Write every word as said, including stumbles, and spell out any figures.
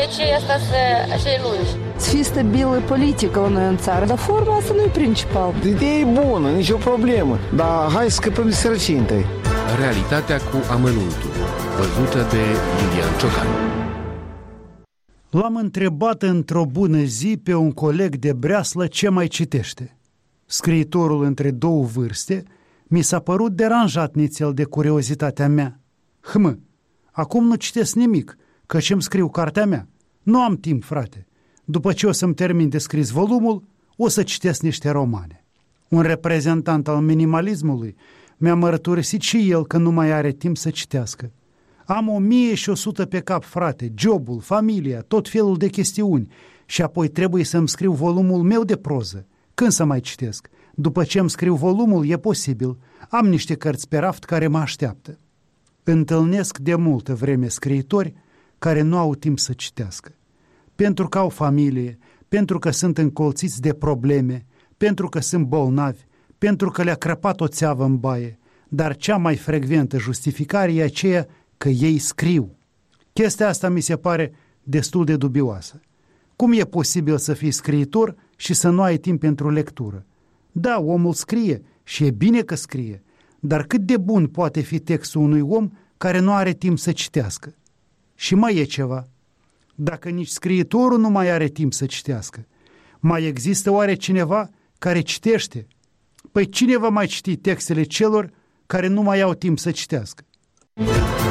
ce asta să așa e lungi? Să fie stabilă politică la noi în țară, dar forma asta nu e principal. Ideea e bună, nicio problemă, dar hai să scăpăm de sărăcie întâi. Realitatea cu amănuntul, văzută de Iulian Ciocan. L-am întrebat într-o bună zi pe un coleg de breaslă ce mai citește. Scriitorul între două vârste mi s-a părut deranjat nițel de curiozitatea mea. Hmă, acum nu citesc nimic, căci îmi scriu cartea mea. Nu am timp, frate. După ce o să-mi termin de scris volumul, o să citesc niște romane. Un reprezentant al minimalismului mi-a mărturisit și el că nu mai are timp să citească. Am o mie și o sută pe cap, frate, jobul, familia, tot felul de chestiuni și apoi trebuie să-mi scriu volumul meu de proză. Când să mai citesc? După ce îmi scriu volumul, e posibil. Am niște cărți pe raft care mă așteaptă. Întâlnesc de multă vreme scriitori care nu au timp să citească. Pentru că au familie, pentru că sunt încolțiți de probleme, pentru că sunt bolnavi, pentru că le-a crăpat o țeavă în baie, dar cea mai frecventă justificare e aceea că ei scriu. Chestia asta mi se pare destul de dubioasă. Cum e posibil să fii scriitor și să nu ai timp pentru lectură? Da, omul scrie și e bine că scrie, dar cât de bun poate fi textul unui om care nu are timp să citească? Și mai e ceva. Dacă nici scriitorul nu mai are timp să citească, mai există oare cineva care citește? Păi cine va mai citi textele celor care nu mai au timp să citească?